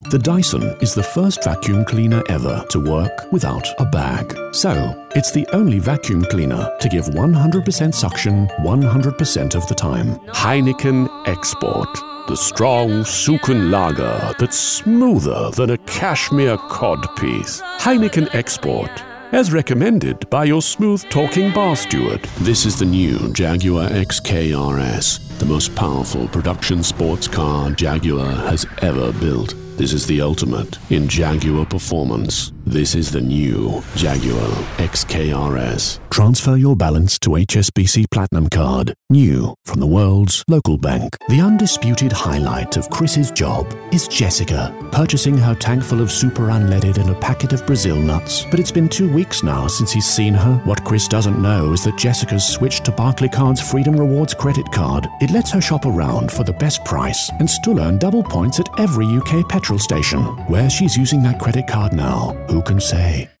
The Dyson is the first vacuum cleaner ever to work without a bag. So, it's the only vacuum cleaner to give 100% suction 100% of the time. Heineken Export. The strong Suken lager that's smoother than a cashmere cod piece. Heineken Export. As recommended by your smooth-talking bar steward. This is the new Jaguar XK-RS, the most powerful production sports car Jaguar has ever built. This is the ultimate in Jaguar performance. This is the new Jaguar XK-RS. Transfer your balance to HSBC Platinum Card. New from the world's local bank. The undisputed highlight of Chris's job is Jessica, purchasing her tank full of super unleaded and a packet of Brazil nuts. But it's been 2 weeks now since he's seen her. What Chris doesn't know is that Jessica's switched to Barclaycard's Freedom Rewards credit card. It lets her shop around for the best price and still earn double points at every UK petrol station. Where she's using that credit card now, who can say?